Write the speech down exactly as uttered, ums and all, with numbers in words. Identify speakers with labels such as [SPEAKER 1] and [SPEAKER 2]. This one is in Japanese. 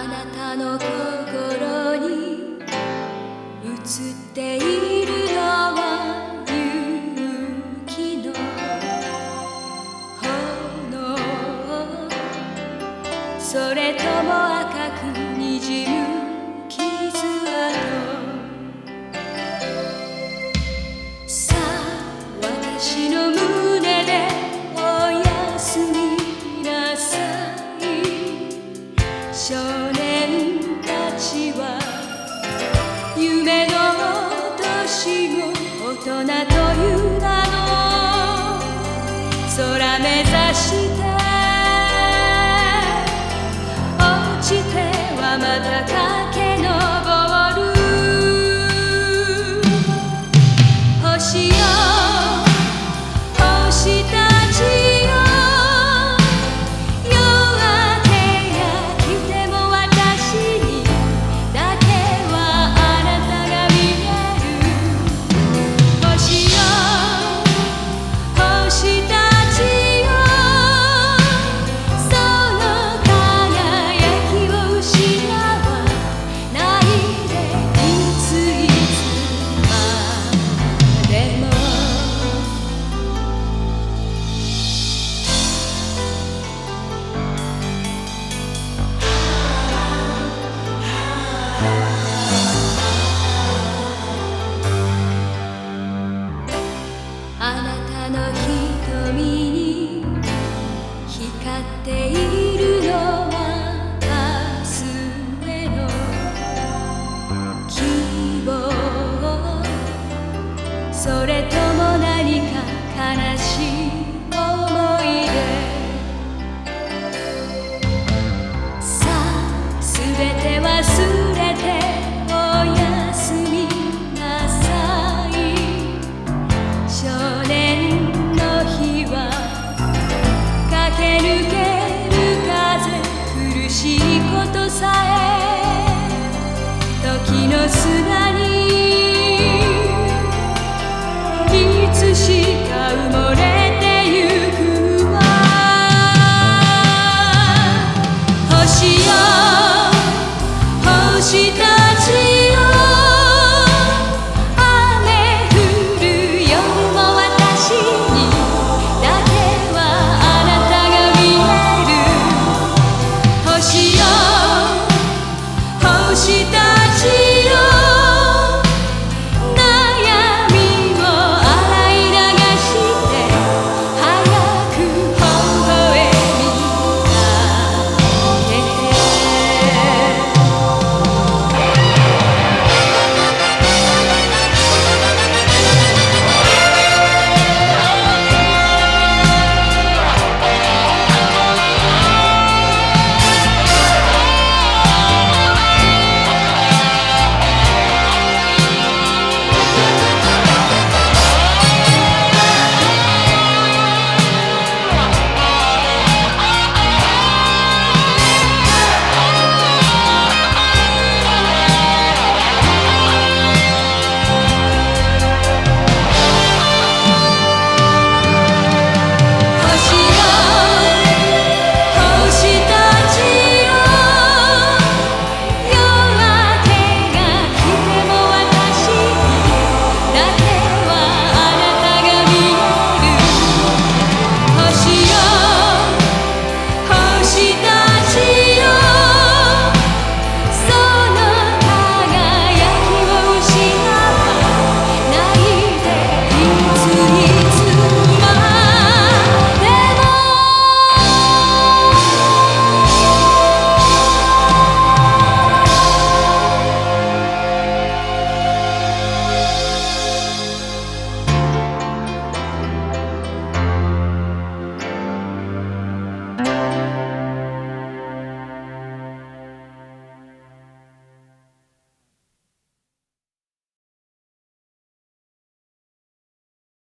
[SPEAKER 1] あなたの心に映っているのは勇気の炎、それとも赤くにじむ傷跡。さあ私の胸でおやすみなさい。少年たちは夢の年を大人という名の空目指して落ちてはまた駆け上る。星よ星たちよ、夜明けが来ても私にだけはあなたが見える。星よ星たちよ、その輝きを失わないで、いついつまでも。あなたの瞳に光っているのは明日への希望、それとも何か悲しい思い出。さあすべて忘れておやすみなさい。少年の日は駆け抜ける風、苦しいことさえ時の砂にいつしか埋もれてゆくわ。星よ